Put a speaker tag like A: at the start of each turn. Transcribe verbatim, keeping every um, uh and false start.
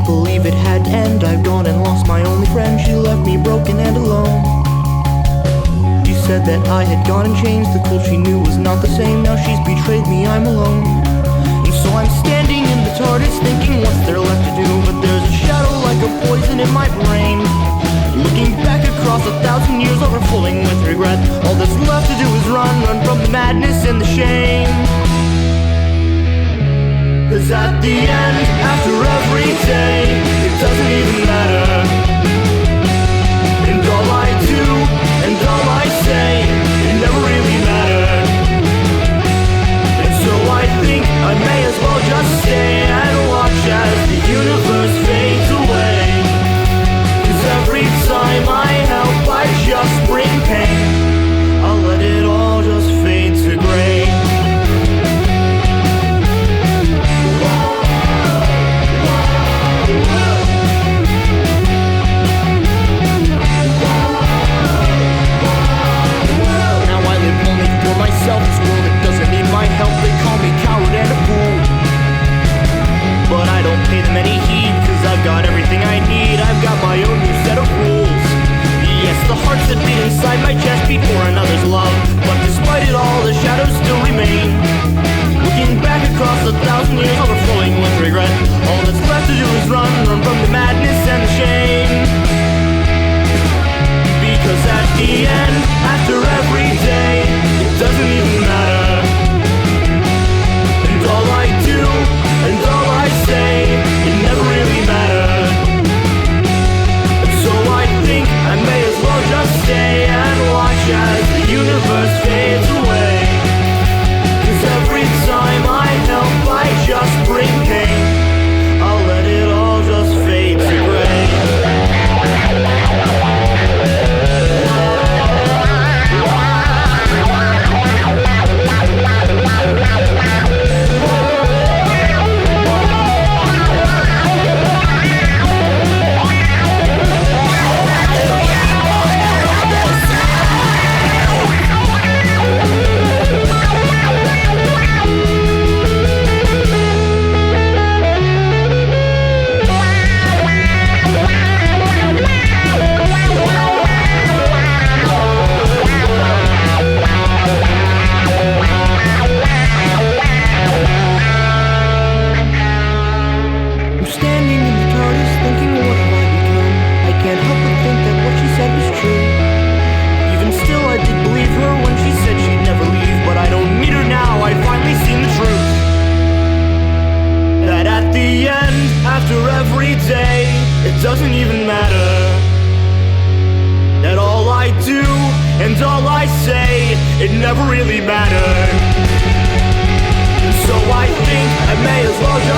A: believe it had to end. I've gone and lost my only friend. She left me broken and alone. She said that I had gone and changed. The cold she knew was not the same. Now she's betrayed me, I'm alone. And so I'm standing in the TARDIS thinking what's there left to do. But there's a shadow like a poison in my brain, looking back across a thousand years, overflowing with regret. All that's left to do is run, run from the madness and the shame. Cause at the end, after every day, it doesn't even matter. And all I do, and all I say, it never really mattered. And so I think I may as well just stay and watch as the universe fades away. Cause every time I help, I just bring pain. I'll let it all just fade to gray. This world, it doesn't need my help. They call me coward and a fool, but I don't pay them any heed, cause I've got everything I need. I've got my own new set of rules. Yes, the hearts that beat inside my chest beat for another's love, but despite it all, the shadows still remain. Looking back across a thousand years, overflowing with regret. All that's left to do is run, run from the madness and the shame. Because at the end, after every day, it doesn't even matter. And all I do, and all I say, it never really mattered. And so I think I may as well just stay and watch as the universe fades away. Cause every time I help, I just bring pain. I'll let it all just fade to gray. After every day, it doesn't even matter. That all I do and all I say, it never really mattered. And so I think I may as well just